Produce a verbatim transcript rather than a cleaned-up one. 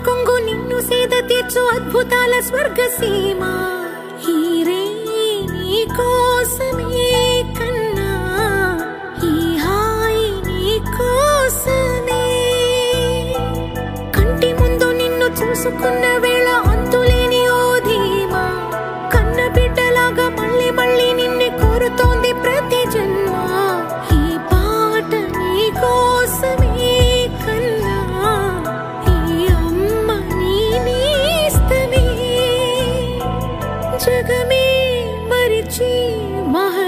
కొంగు నిన్ను సేద తీర్చు అద్భుతాల స్వర్గసీమ హీరే నీ కోసమే కన్నా ఈ హాయి నీ కోసమే కంటి ముందు నిన్ను చూసుకున్న వేళ అంతులేని ఓ ధీమా కన్న బిడ్డలాగా మళ్ళీ మళ్ళీ నిన్నే కోరుతోంది ప్రతి జన్మ ఈ పాట నీ కోసమే కన్నా ఈ అమ్మ నీ నేస్తమే జగమే మరిచి మహ